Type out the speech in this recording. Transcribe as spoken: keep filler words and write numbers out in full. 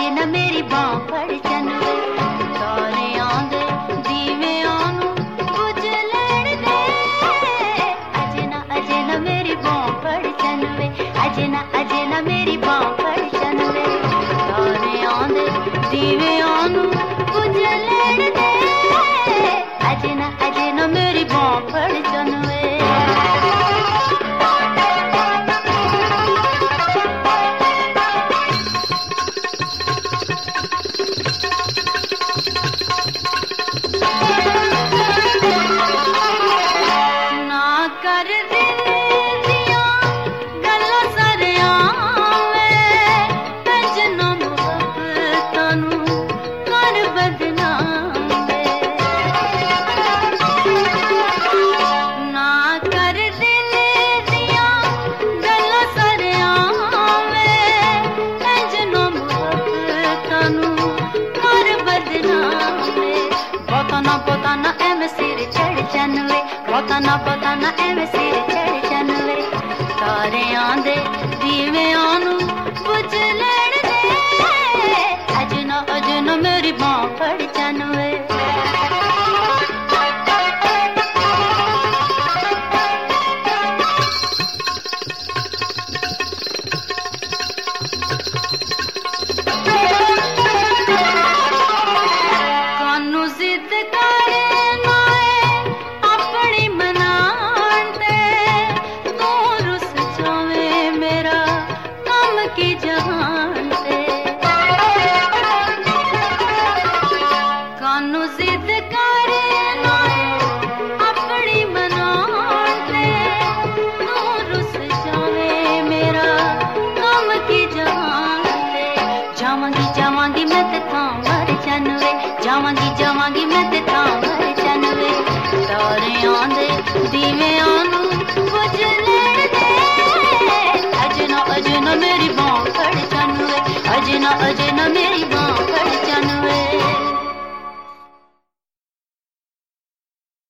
अजे ना मेरी बांह फड़ चनवे तारे आंदे दीवे आनू बुझ लेण दे अजे ना अजे ना मेरी बांह फड़ चनवे अजे ना अजे ना मेरी बांह फड़ चनवे तारे आंदे दीवे आनू बुझ लेण दे अजे ना अजे ना मेरी बांह फड़ चनवे बताना एम सिर चढ़ चनवे बताना बताना एम सिर चढ़ चनवे तारे आंदे दीवे आनू बुझ लेण दे अजना अजना मेरी बांह फड़ चनवे जावांगी जावांगी मैं ते थां मर चनवे जावांगी जावांगी मैं ते